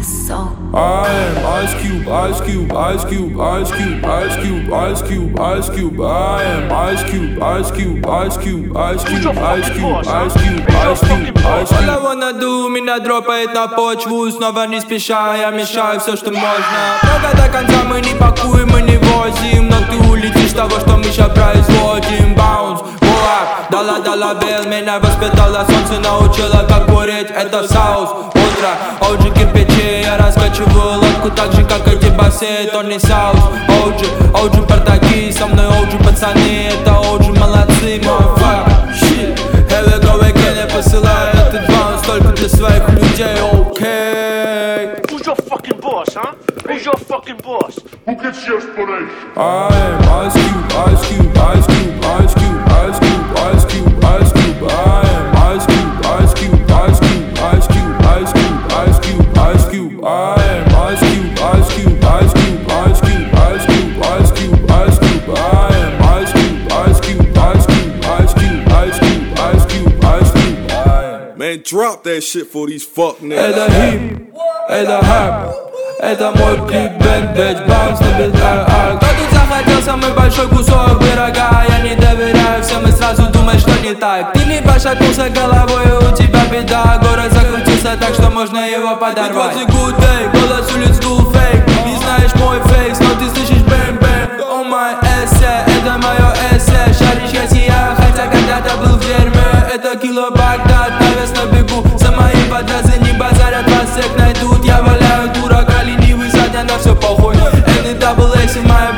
I am Ice Cube, Ice Cube, Ice Cube, Ice Cube, Ice Cube, Ice Cube, Ice Cube. I am Ice Cube, Ice Cube, Ice Cube, Ice Cube, Ice Cube, Ice Cube, Ice Cube, Ice Cube. All I wanna do, меня дропает на почву. Снова не спеша, я мешаю все, что можно. Много до конца мы не пакуем, мы не возим. Но ты улетишь того, что мы ща производим. Баунс, буак, дала бел. Меня воспитала солнце, научила, как курить. Это соус, утро, OG кирпичи. Я раскачиваю лодку так же, как эти басы. То не соус, OG пардаки. Со мной OG пацаны, это OG молодцы. Shit, here we go again. Я посылаю этот баунс только для своих людей, окей. Who's your fucking boss, huh? Who's your fucking boss? Who gets your explanation? I am Ice Cube, Ice Cube, Ice Cube, Ice Cube, Ice Cube, Ice Cube, Ice Cube. I am Ice Cube, Ice Cube, Ice Cube, Ice Cube, Ice Cube, Ice Cube, Ice Cube. I am Ice Cube, Ice Cube, Ice Cube, Ice Cube, Ice Cube, Ice Cube, Ice Cube. I am Ice Cube, Ice Cube, Ice Cube, Ice Cube, Ice Cube, Ice Cube, Ice Cube. Man, drop that shit for these fuck niggas. Это хип, это хэп. Это мой кликбейт, бэч, баунс, не без Кто тут захотел самый большой кусок пирога? Я не доверяю всем и сразу думаешь, что не так. Ты не пошатнулся головой, и у тебя беда. Город закрутился так, что можно его подорвать. It was a good day, голос улиц дул фейк. Не знаешь мой фейс, но ты слышишь бэм-бэм. О май эссе, это мое эссе. Шаришь, я сияю, хотя когда-то был в дерьме. Это кило Багдад, навес на бегу. За мои подразы не базарят, вас всех найдут. Я валяю дурака, ленивый, задня на все похуй. NWS и моя